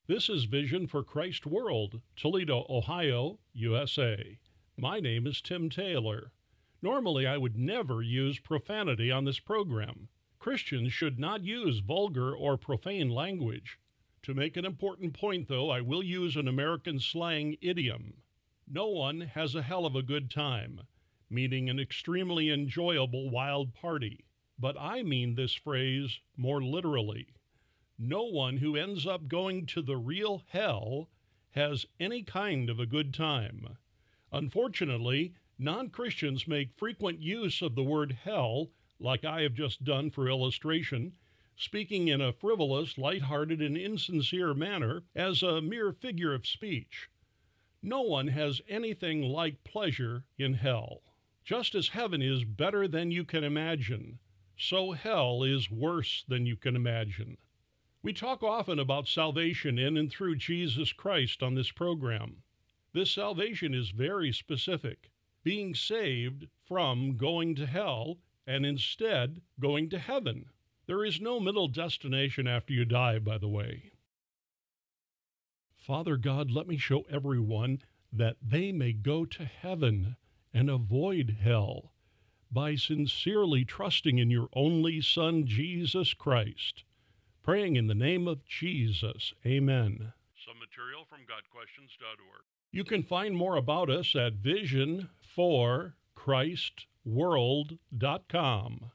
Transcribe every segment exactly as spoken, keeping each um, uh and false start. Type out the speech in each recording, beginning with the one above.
This is Vision for Christ World, Toledo, Ohio, U S A. My name is Tim Taylor. Normally, I would never use profanity on this program. Christians should not use vulgar or profane language. To make an important point, though, I will use an American slang idiom. No one has a hell of a good time, meaning an extremely enjoyable wild party. But I mean this phrase more literally. No one who ends up going to the real hell has any kind of a good time. Unfortunately, non-Christians make frequent use of the word hell, like I have just done for illustration, speaking in a frivolous, lighthearted, and insincere manner as a mere figure of speech. No one has anything like pleasure in hell. Just as heaven is better than you can imagine, so hell is worse than you can imagine. We talk often about salvation in and through Jesus Christ on this program. This salvation is very specific, being saved from going to hell and instead going to heaven. There is no middle destination after you die, by the way. Father God, let me show everyone that they may go to heaven and avoid hell by sincerely trusting in your only Son, Jesus Christ. Praying in the name of Jesus. Amen. Some material from God Questions dot org. You can find more about us at vision for christ world dot com.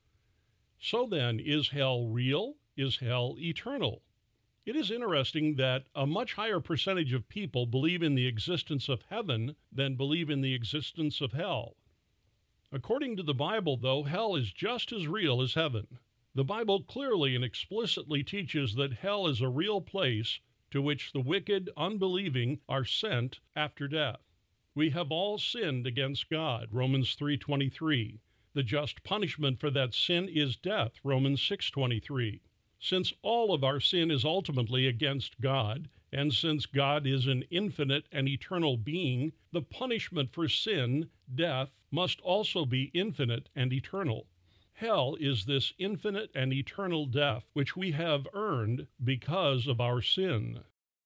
So then, is hell real? Is hell eternal? It is interesting that a much higher percentage of people believe in the existence of heaven than believe in the existence of hell. According to the Bible, though, hell is just as real as heaven. The Bible clearly and explicitly teaches that hell is a real place to which the wicked, unbelieving are sent after death. We have all sinned against God, Romans three twenty-three. The just punishment for that sin is death, Romans six twenty-three. Since all of our sin is ultimately against God, and since God is an infinite and eternal being, the punishment for sin, death, must also be infinite and eternal. Hell is this infinite and eternal death which we have earned because of our sin.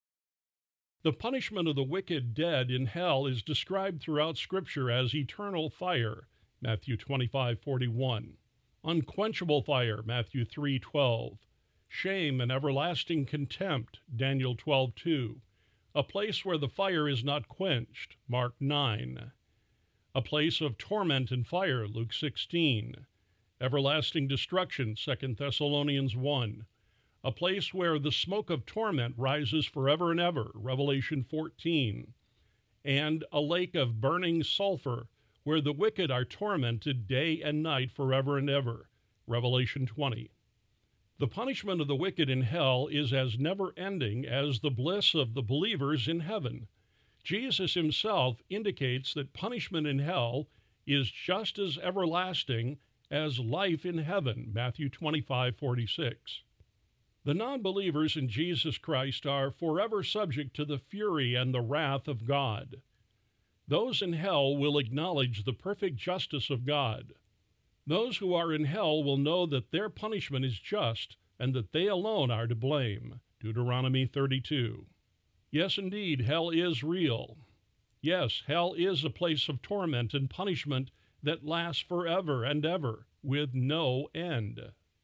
The punishment of the wicked dead in hell is described throughout Scripture as eternal fire, Matthew twenty-five forty-one, unquenchable fire, Matthew three twelve, shame and everlasting contempt, Daniel twelve two, a place where the fire is not quenched, Mark nine, a place of torment and fire, Luke sixteen, everlasting destruction, Second Thessalonians one, a place where the smoke of torment rises forever and ever, Revelation fourteen, and a lake of burning sulfur where the wicked are tormented day and night forever and ever, Revelation twenty. The punishment of the wicked in hell is as never-ending as the bliss of the believers in heaven. Jesus himself indicates that punishment in hell is just as everlasting as life in heaven, Matthew twenty-five forty-six. The non-believers in Jesus Christ are forever subject to the fury and the wrath of God. Those in hell will acknowledge the perfect justice of God. Those who are in hell will know that their punishment is just and that they alone are to blame, Deuteronomy thirty-two. Yes, indeed, hell is real. Yes, hell is a place of torment and punishment that lasts forever and ever, with no end.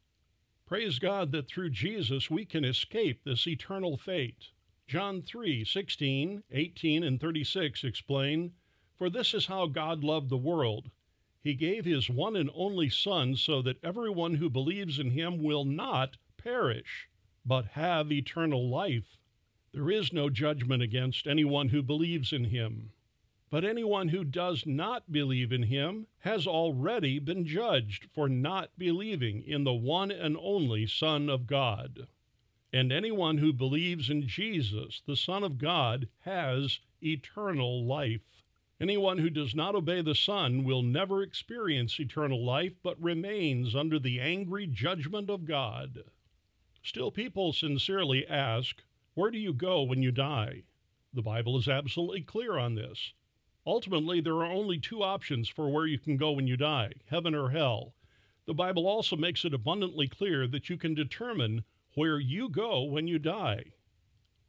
Praise God that through Jesus we can escape this eternal fate. John three sixteen, eighteen, and thirty-six explain, "For this is how God loved the world. He gave his one and only Son so that everyone who believes in him will not perish, but have eternal life." There is no judgment against anyone who believes in him. But anyone who does not believe in him has already been judged for not believing in the one and only Son of God. And anyone who believes in Jesus, the Son of God, has eternal life. Anyone who does not obey the Son will never experience eternal life, but remains under the angry judgment of God. Still, people sincerely ask, where do you go when you die? The Bible is absolutely clear on this. Ultimately, there are only two options for where you can go when you die, heaven or hell. The Bible also makes it abundantly clear that you can determine where you go when you die.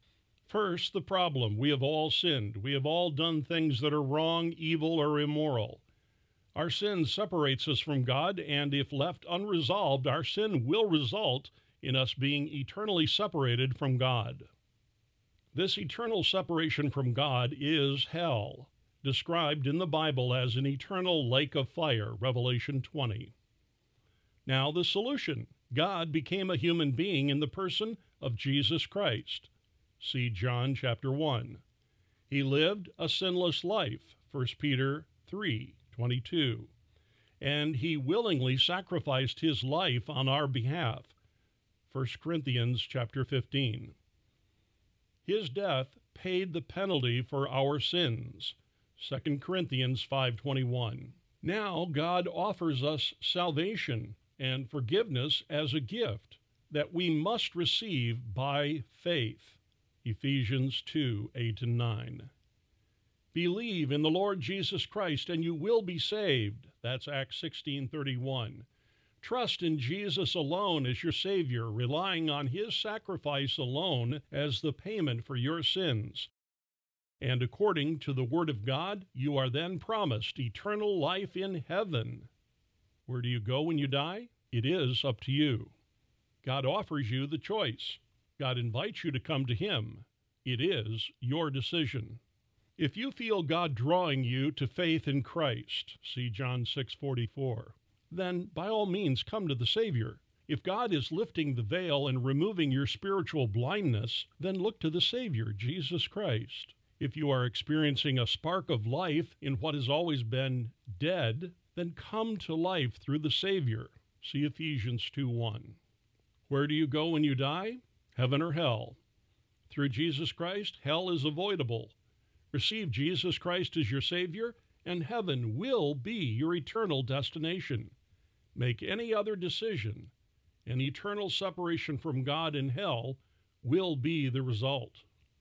First, the problem. We have all sinned. We have all done things that are wrong, evil, or immoral. Our sin separates us from God, and if left unresolved, our sin will result in us being eternally separated from God. This eternal separation from God is hell, described in the Bible as an eternal lake of fire, Revelation twenty. Now, the solution. God became a human being in the person of Jesus Christ. See John chapter one. He lived a sinless life, First Peter three twenty-two, and he willingly sacrificed his life on our behalf, First Corinthians chapter fifteen. His death paid the penalty for our sins, Second Corinthians five twenty-one. Now God offers us salvation and forgiveness as a gift that we must receive by faith, Ephesians two eight and nine. Believe in the Lord Jesus Christ and you will be saved. That's Acts sixteen thirty-one. Trust in Jesus alone as your Savior, relying on his sacrifice alone as the payment for your sins. And according to the Word of God, you are then promised eternal life in heaven. Where do you go when you die? It is up to you. God offers you the choice. God invites you to come to him. It is your decision. If you feel God drawing you to faith in Christ, see John six forty-four, then by all means come to the Savior. If God is lifting the veil and removing your spiritual blindness, then look to the Savior, Jesus Christ. If you are experiencing a spark of life in what has always been dead, then come to life through the Savior. See Ephesians two one. Where do you go when you die? Heaven or hell? Through Jesus Christ, hell is avoidable. Receive Jesus Christ as your Savior, and heaven will be your eternal destination. Make any other decision, and eternal separation from God in hell will be the result.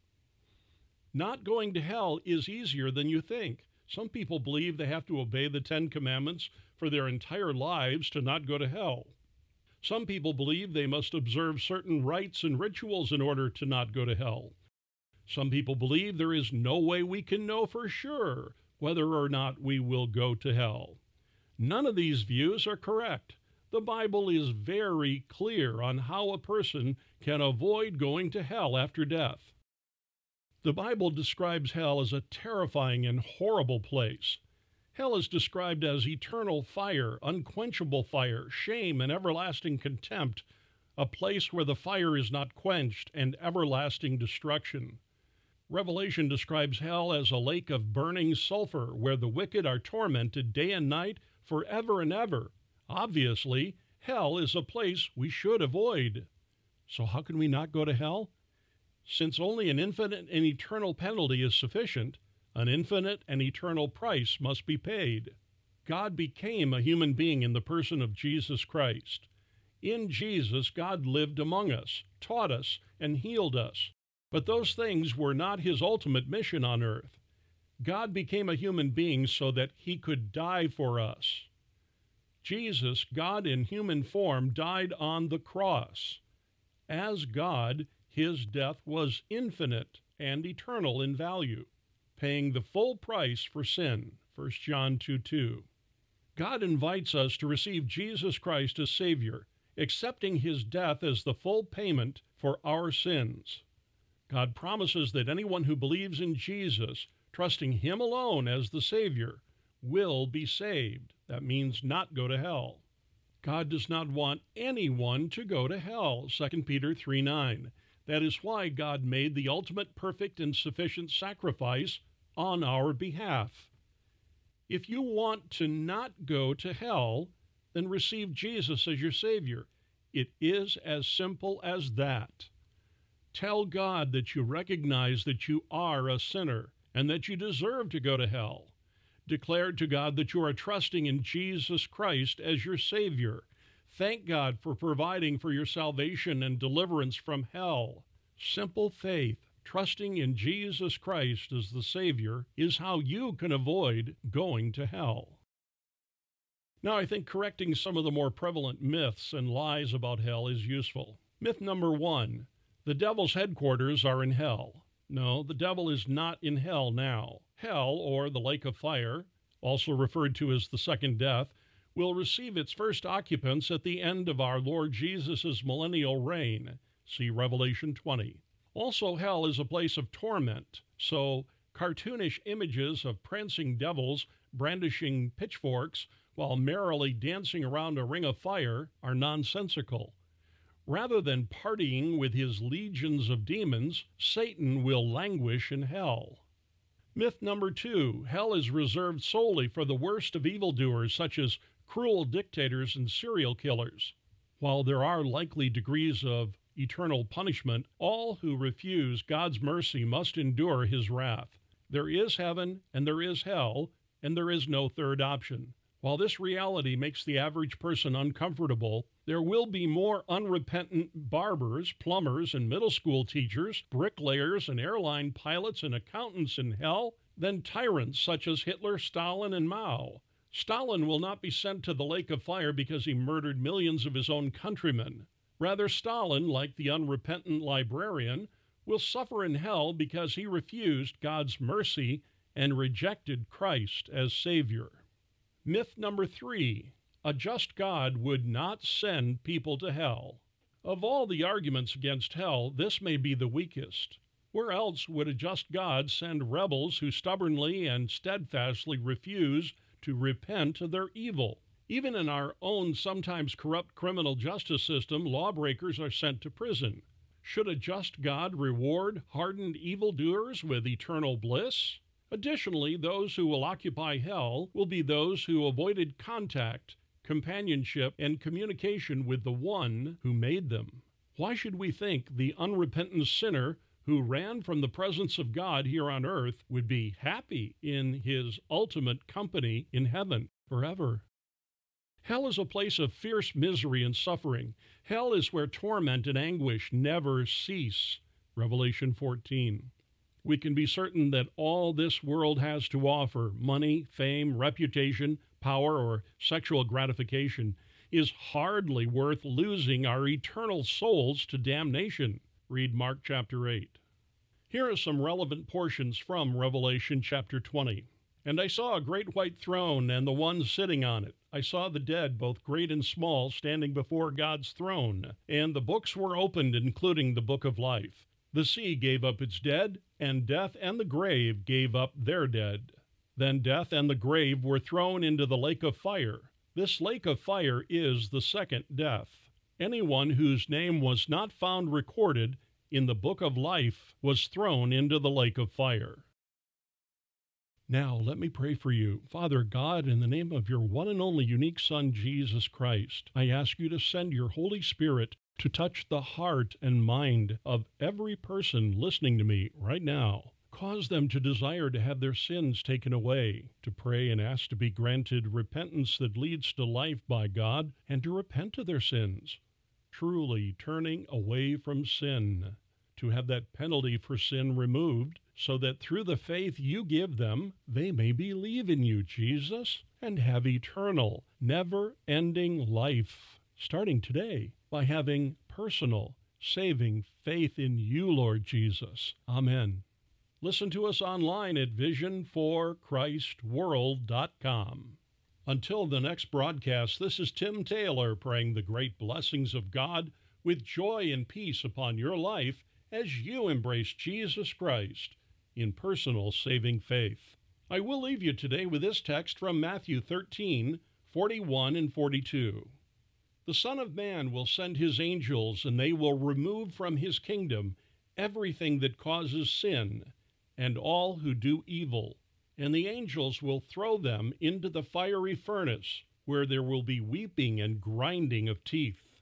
Not going to hell is easier than you think. Some people believe they have to obey the Ten Commandments for their entire lives to not go to hell. Some people believe they must observe certain rites and rituals in order to not go to hell. Some people believe there is no way we can know for sure whether or not we will go to hell. None of these views are correct. The Bible is very clear on how a person can avoid going to hell after death. The Bible describes hell as a terrifying and horrible place. Hell is described as eternal fire, unquenchable fire, shame, and everlasting contempt, a place where the fire is not quenched, and everlasting destruction. Revelation describes hell as a lake of burning sulfur, where the wicked are tormented day and night forever and ever. Obviously, hell is a place we should avoid. So how can we not go to hell? Since only an infinite and eternal penalty is sufficient, an infinite and eternal price must be paid. God became a human being in the person of Jesus Christ. In Jesus, God lived among us, taught us, and healed us. But those things were not his ultimate mission on earth. God became a human being so that he could die for us. Jesus, God in human form, died on the cross. As God, his death was infinite and eternal in value, paying the full price for sin, First John two two. God invites us to receive Jesus Christ as Savior, accepting his death as the full payment for our sins. God promises that anyone who believes in Jesus, trusting him alone as the Savior, will be saved. That means not go to hell. God does not want anyone to go to hell, Second Peter three nine. That is why God made the ultimate, perfect, and sufficient sacrifice on our behalf. If you want to not go to hell, then receive Jesus as your Savior. It is as simple as that. Tell God that you recognize that you are a sinner and that you deserve to go to hell. Declare to God that you are trusting in Jesus Christ as your Savior. Thank God for providing for your salvation and deliverance from hell. Simple faith, trusting in Jesus Christ as the Savior, is how you can avoid going to hell. Now, I think correcting some of the more prevalent myths and lies about hell is useful. Myth number one: the devil's headquarters are in hell. No, the devil is not in hell now. Hell, or the lake of fire, also referred to as the second death, will receive its first occupants at the end of our Lord Jesus' millennial reign. See Revelation twenty. Also, hell is a place of torment, so cartoonish images of prancing devils brandishing pitchforks while merrily dancing around a ring of fire are nonsensical. Rather than partying with his legions of demons, Satan will languish in hell. Myth number two, hell is reserved solely for the worst of evildoers, such as cruel dictators and serial killers. While there are likely degrees of eternal punishment, all who refuse God's mercy must endure his wrath. There is heaven and there is hell, and there is no third option. While this reality makes the average person uncomfortable, there will be more unrepentant barbers, plumbers, and middle school teachers, bricklayers, and airline pilots and accountants in hell than tyrants such as Hitler, Stalin, and Mao. Stalin will not be sent to the lake of fire because he murdered millions of his own countrymen. Rather, Stalin, like the unrepentant librarian, will suffer in hell because he refused God's mercy and rejected Christ as Savior. Myth number three, a just God would not send people to hell. Of all the arguments against hell, this may be the weakest. Where else would a just God send rebels who stubbornly and steadfastly refuse to repent of their evil? Even in our own sometimes corrupt criminal justice system, lawbreakers are sent to prison. Should a just God reward hardened evildoers with eternal bliss? Additionally, those who will occupy hell will be those who avoided contact, companionship, and communication with the one who made them. Why should we think the unrepentant sinner who ran from the presence of God here on earth would be happy in his ultimate company in heaven forever? Hell is a place of fierce misery and suffering. Hell is where torment and anguish never cease. Revelation fourteen. We can be certain that all this world has to offer, money, fame, reputation, power, or sexual gratification, is hardly worth losing our eternal souls to damnation. Read Mark chapter eight. Here are some relevant portions from Revelation chapter twenty. And I saw a great white throne and the one sitting on it. I saw the dead, both great and small, standing before God's throne. And the books were opened, including the book of life. The sea gave up its dead, and death and the grave gave up their dead. Then death and the grave were thrown into the lake of fire. This lake of fire is the second death. Anyone whose name was not found recorded in the book of life was thrown into the lake of fire. Now, let me pray for you. Father God, in the name of your one and only unique Son, Jesus Christ, I ask you to send your Holy Spirit to touch the heart and mind of every person listening to me right now. Cause them to desire to have their sins taken away, to pray and ask to be granted repentance that leads to life by God, and to repent of their sins, truly turning away from sin, to have that penalty for sin removed, so that through the faith you give them, they may believe in you, Jesus, and have eternal, never-ending life, starting today, by having personal, saving faith in you, Lord Jesus. Amen. Listen to us online at vision for christ world dot com. Until the next broadcast, this is Tim Taylor praying the great blessings of God with joy and peace upon your life as you embrace Jesus Christ in personal saving faith. I will leave you today with this text from Matthew thirteen, forty-one and forty-two. The Son of Man will send his angels, and they will remove from his kingdom everything that causes sin, and all who do evil. And the angels will throw them into the fiery furnace, where there will be weeping and grinding of teeth.